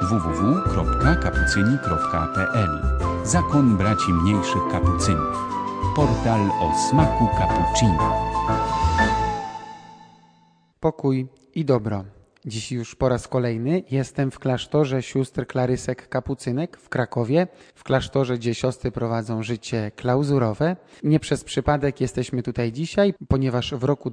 www.kapucyni.pl. Zakon Braci Mniejszych Kapucynów. Portal o smaku cappuccino. Pokój i dobro. Dziś już po raz kolejny jestem w klasztorze sióstr Klarysek Kapucynek w Krakowie, w klasztorze, gdzie siostry prowadzą życie klauzurowe. Nie przez przypadek jesteśmy tutaj dzisiaj, ponieważ w roku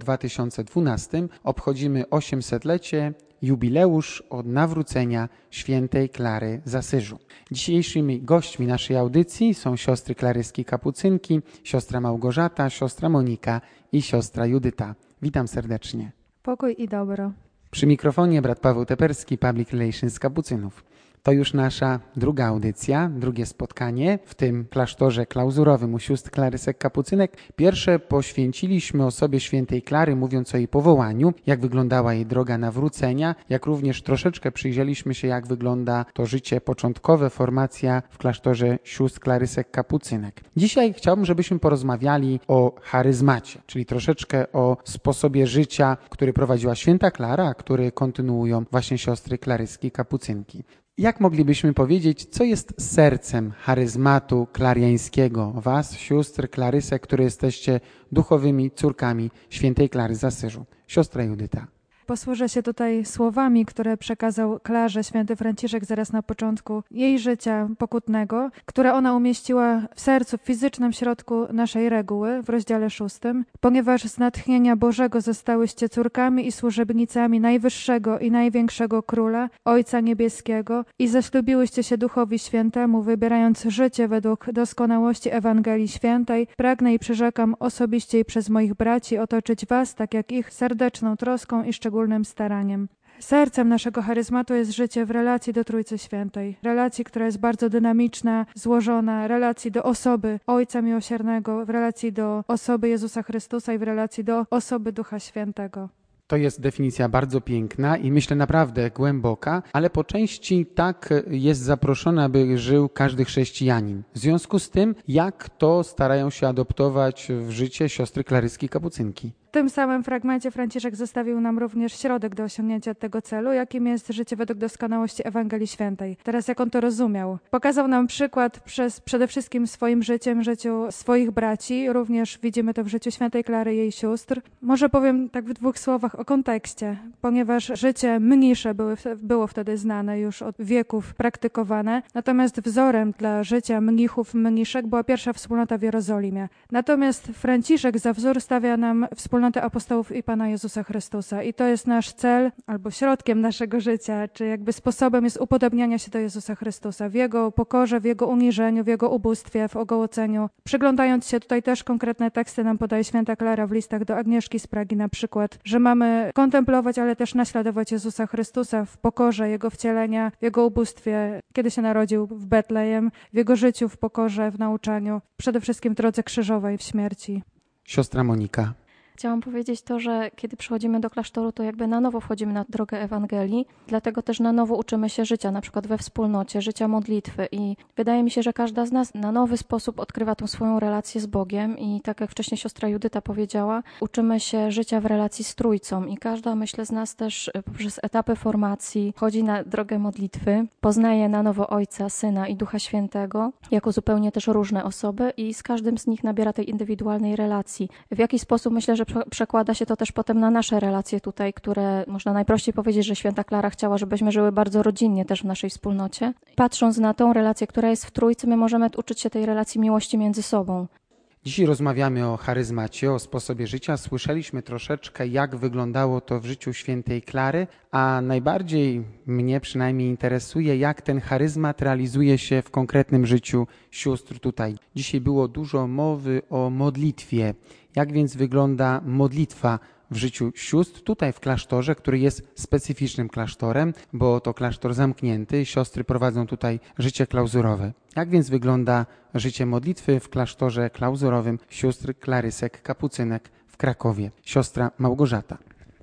2012 obchodzimy 800-lecie, jubileusz od nawrócenia świętej Klary z Asyżu. Dzisiejszymi gośćmi naszej audycji są siostry Klaryski Kapucynki, siostra Małgorzata, siostra Monika i siostra Judyta. Witam serdecznie. Pokój i dobro. Przy mikrofonie brat Paweł Teperski, Public Relations Kapucynów. To już nasza druga audycja, drugie spotkanie w tym klasztorze klauzurowym u sióstr Klarysek Kapucynek. Pierwsze poświęciliśmy osobie świętej Klary, mówiąc o jej powołaniu, jak wyglądała jej droga nawrócenia, jak również troszeczkę przyjrzeliśmy się, jak wygląda to życie początkowe, formacja w klasztorze sióstr Klarysek Kapucynek. Dzisiaj chciałbym, żebyśmy porozmawiali o charyzmacie, czyli troszeczkę o sposobie życia, który prowadziła święta Klara, a który kontynuują właśnie siostry Klaryski Kapucynki. Jak moglibyśmy powiedzieć, co jest sercem charyzmatu klariańskiego was, sióstr Klarysek, które jesteście duchowymi córkami świętej Klary z Asyżu? Siostra Judyta. Posłużę się tutaj słowami, które przekazał Klarze święty Franciszek zaraz na początku jej życia pokutnego, które ona umieściła w sercu, w fizycznym środku naszej reguły, w rozdziale 6. Ponieważ z natchnienia Bożego zostałyście córkami i służebnicami Najwyższego i Największego Króla, Ojca Niebieskiego i zaślubiłyście się Duchowi Świętemu, wybierając życie według doskonałości Ewangelii Świętej, pragnę i przyrzekam osobiście i przez moich braci otoczyć was, tak jak ich, serdeczną troską i szczególnym staraniem. Sercem naszego charyzmatu jest życie w relacji do Trójcy Świętej. Relacji, która jest bardzo dynamiczna, złożona, relacji do osoby Ojca Miłosiernego, w relacji do osoby Jezusa Chrystusa i w relacji do osoby Ducha Świętego. To jest definicja bardzo piękna i myślę naprawdę głęboka, ale po części tak jest zaproszona, aby żył każdy chrześcijanin. W związku z tym, jak to starają się adoptować w życie siostry Klaryski Kapucynki? W tym samym fragmencie Franciszek zostawił nam również środek do osiągnięcia tego celu, jakim jest życie według doskonałości Ewangelii Świętej. Teraz jak on to rozumiał? Pokazał nam przykład przede wszystkim swoim życiem, życiu swoich braci, również widzimy to w życiu świętej Klary i jej sióstr. Może powiem tak w dwóch słowach o kontekście, ponieważ życie mniejsze było wtedy znane, już od wieków praktykowane, natomiast wzorem dla życia mnichów, mniszek była pierwsza wspólnota w Jerozolimie. Natomiast Franciszek za wzór stawia nam wspólnotę apostołów i Pana Jezusa Chrystusa. I to jest nasz cel, albo środkiem naszego życia, czy jakby sposobem jest upodobniania się do Jezusa Chrystusa w Jego pokorze, w Jego uniżeniu, w Jego ubóstwie, w ogołoceniu. Przyglądając się tutaj też konkretne teksty nam podaje święta Klara w listach do Agnieszki z Pragi na przykład, że mamy kontemplować, ale też naśladować Jezusa Chrystusa w pokorze Jego wcielenia, w Jego ubóstwie, kiedy się narodził w Betlejem, w Jego życiu, w pokorze, w nauczaniu, przede wszystkim w drodze krzyżowej, w śmierci. Siostra Monika. Chciałam powiedzieć to, że kiedy przychodzimy do klasztoru, to jakby na nowo wchodzimy na drogę Ewangelii, dlatego też na nowo uczymy się życia, na przykład we wspólnocie, życia modlitwy i wydaje mi się, że każda z nas na nowy sposób odkrywa tą swoją relację z Bogiem i tak jak wcześniej siostra Judyta powiedziała, uczymy się życia w relacji z Trójcą i każda, myślę, z nas też poprzez etapy formacji wchodzi na drogę modlitwy, poznaje na nowo Ojca, Syna i Ducha Świętego jako zupełnie też różne osoby i z każdym z nich nabiera tej indywidualnej relacji. W jaki sposób myślę, że przekłada się to też potem na nasze relacje tutaj, które można najprościej powiedzieć, że święta Klara chciała, żebyśmy żyły bardzo rodzinnie też w naszej wspólnocie. Patrząc na tą relację, która jest w Trójcy, my możemy uczyć się tej relacji miłości między sobą. Dzisiaj rozmawiamy o charyzmacie, o sposobie życia. Słyszeliśmy troszeczkę, jak wyglądało to w życiu świętej Klary, a najbardziej mnie przynajmniej interesuje, jak ten charyzmat realizuje się w konkretnym życiu sióstr tutaj. Dzisiaj było dużo mowy o modlitwie. Jak więc wygląda modlitwa w życiu sióstr tutaj w klasztorze, który jest specyficznym klasztorem, bo to klasztor zamknięty, siostry prowadzą tutaj życie klauzurowe. Jak więc wygląda życie modlitwy w klasztorze klauzurowym sióstr Klarysek Kapucynek w Krakowie? Siostra Małgorzata.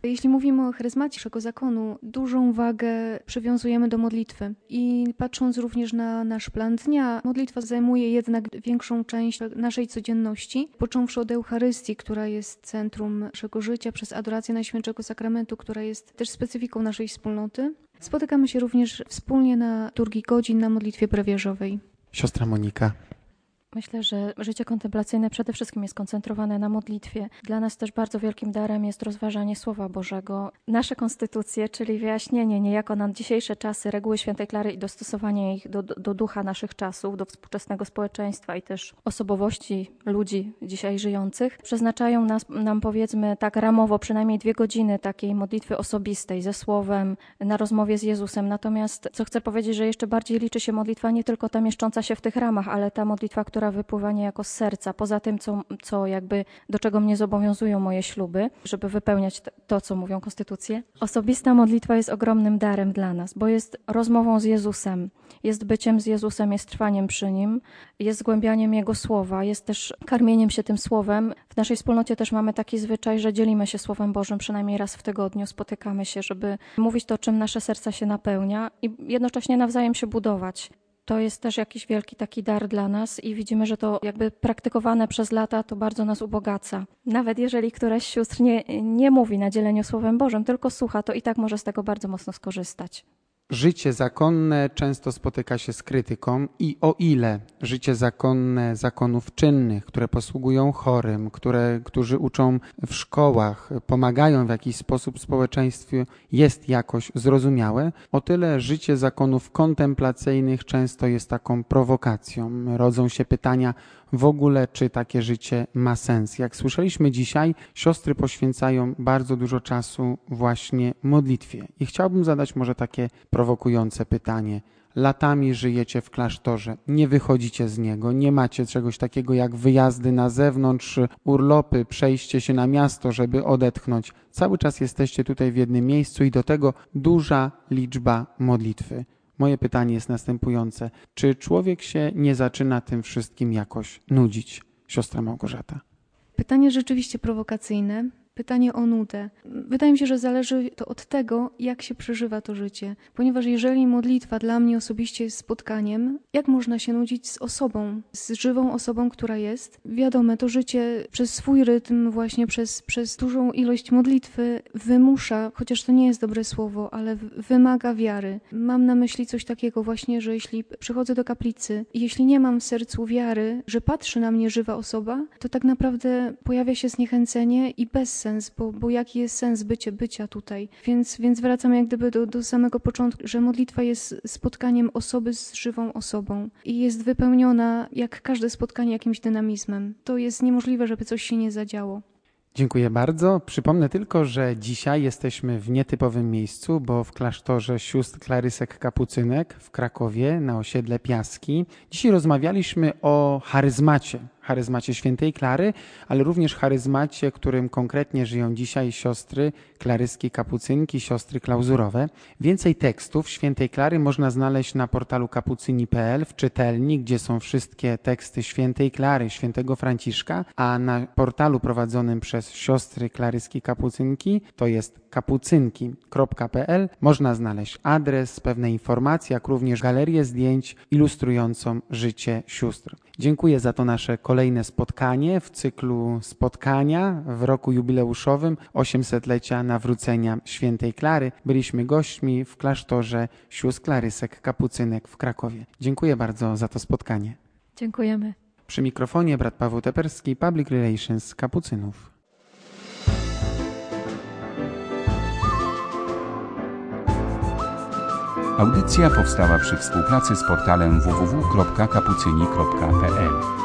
Jeśli mówimy o charyzmacie naszego zakonu, dużą wagę przywiązujemy do modlitwy. I patrząc również na nasz plan dnia, modlitwa zajmuje jednak większą część naszej codzienności, począwszy od Eucharystii, która jest centrum naszego życia, przez adorację Najświętszego Sakramentu, która jest też specyfiką naszej wspólnoty. Spotykamy się również wspólnie na liturgii godzin na modlitwie brewierzowej. Siostra Monika. Myślę, że życie kontemplacyjne przede wszystkim jest koncentrowane na modlitwie. Dla nas też bardzo wielkim darem jest rozważanie Słowa Bożego. Nasze konstytucje, czyli wyjaśnienie niejako na dzisiejsze czasy reguły Świętej Klary i dostosowanie ich do ducha naszych czasów, do współczesnego społeczeństwa i też osobowości ludzi dzisiaj żyjących, przeznaczają nam powiedzmy tak ramowo przynajmniej 2 godziny takiej modlitwy osobistej ze Słowem, na rozmowie z Jezusem. Natomiast co chcę powiedzieć, że jeszcze bardziej liczy się modlitwa nie tylko ta mieszcząca się w tych ramach, ale ta modlitwa, która wypływa niejako z serca, poza tym, co jakby do czego mnie zobowiązują moje śluby, żeby wypełniać to, co mówią konstytucje. Osobista modlitwa jest ogromnym darem dla nas, bo jest rozmową z Jezusem, jest byciem z Jezusem, jest trwaniem przy Nim, jest zgłębianiem Jego Słowa, jest też karmieniem się tym Słowem. W naszej wspólnocie też mamy taki zwyczaj, że dzielimy się Słowem Bożym przynajmniej raz w tygodniu, spotykamy się, żeby mówić to, czym nasze serca się napełnia i jednocześnie nawzajem się budować. To jest też jakiś wielki taki dar dla nas i widzimy, że to jakby praktykowane przez lata to bardzo nas ubogaca. Nawet jeżeli któraś z sióstr nie mówi na dzieleniu Słowem Bożym, tylko słucha, to i tak może z tego bardzo mocno skorzystać. Życie zakonne często spotyka się z krytyką i o ile życie zakonne zakonów czynnych, które posługują chorym, którzy uczą w szkołach, pomagają w jakiś sposób społeczeństwu, jest jakoś zrozumiałe, o tyle życie zakonów kontemplacyjnych często jest taką prowokacją. Rodzą się pytania w ogóle, czy takie życie ma sens. Jak słyszeliśmy dzisiaj, siostry poświęcają bardzo dużo czasu właśnie modlitwie. I chciałbym zadać może takie prowokujące pytanie. Latami żyjecie w klasztorze, nie wychodzicie z niego, nie macie czegoś takiego jak wyjazdy na zewnątrz, urlopy, przejście się na miasto, żeby odetchnąć. Cały czas jesteście tutaj w jednym miejscu i do tego duża liczba modlitwy. Moje pytanie jest następujące. Czy człowiek się nie zaczyna tym wszystkim jakoś nudzić? Siostra Małgorzata. Pytanie rzeczywiście prowokacyjne. Pytanie o nudę. Wydaje mi się, że zależy to od tego, jak się przeżywa to życie. Ponieważ jeżeli modlitwa dla mnie osobiście jest spotkaniem, jak można się nudzić z osobą, z żywą osobą, która jest? Wiadomo, to życie przez swój rytm, właśnie przez dużą ilość modlitwy wymusza, chociaż to nie jest dobre słowo, ale wymaga wiary. Mam na myśli coś takiego właśnie, że jeśli przychodzę do kaplicy i jeśli nie mam w sercu wiary, że patrzy na mnie żywa osoba, to tak naprawdę pojawia się zniechęcenie i bezsens, bo jaki jest sens bycia tutaj? Więc wracam jak gdyby do samego początku, że modlitwa jest spotkaniem osoby z żywą osobą i jest wypełniona jak każde spotkanie jakimś dynamizmem. To jest niemożliwe, żeby coś się nie zadziało. Dziękuję bardzo. Przypomnę tylko, że dzisiaj jesteśmy w nietypowym miejscu, bo w klasztorze sióstr Klarysek Kapucynek w Krakowie na osiedle Piaski. Dzisiaj rozmawialiśmy o charyzmacie Świętej Klary, ale również charyzmacie, którym konkretnie żyją dzisiaj siostry klaryski kapucynki, siostry klauzurowe. Więcej tekstów Świętej Klary można znaleźć na portalu kapucyni.pl w czytelni, gdzie są wszystkie teksty Świętej Klary, Świętego Franciszka, a na portalu prowadzonym przez siostry klaryski kapucynki, to jest kapucynki.pl, można znaleźć adres, pewne informacje, jak również galerię zdjęć ilustrującą życie sióstr. Dziękuję za to nasze kolejne spotkanie w cyklu spotkania w roku jubileuszowym 800-lecia nawrócenia Świętej Klary. Byliśmy gośćmi w klasztorze sióstr Klarysek Kapucynek w Krakowie. Dziękuję bardzo za to spotkanie. Dziękujemy. Przy mikrofonie brat Paweł Teperski, Public Relations Kapucynów. Audycja powstała przy współpracy z portalem www.kapucyni.pl.